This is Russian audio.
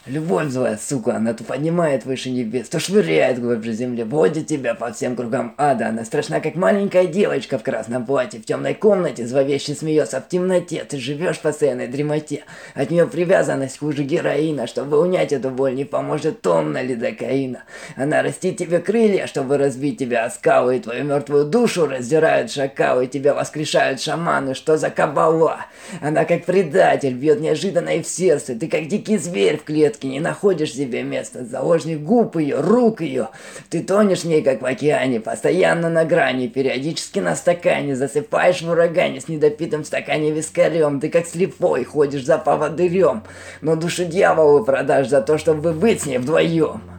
Любовь злая, сука, она то поднимает выше небес, то швыряет глубже земли, водит тебя по всем кругам ада. Она страшна, как маленькая девочка в красном платье, в темной комнате, зловеще смеется в темноте. Ты живешь в постоянной дремоте, от нее привязанность хуже героина. Чтобы унять эту боль, не поможет тонна лидокаина. Она растит тебе крылья, чтобы разбить тебя о скалы, и твою мертвую душу раздирают шакалы, и тебя воскрешают шаманы. Что за кабала? Она как предатель, бьет неожиданно и в сердце. Ты как дикий зверь в клетке, не находишь себе места, заложник губ ее, рук ее. Ты тонешь в ней, как в океане, постоянно на грани, периодически на стакане, засыпаешь в урагане с недопитым в стакане вискарем. Ты как слепой, ходишь за поводырем, но душу дьяволу продашь за то, чтобы быть с ней вдвоем.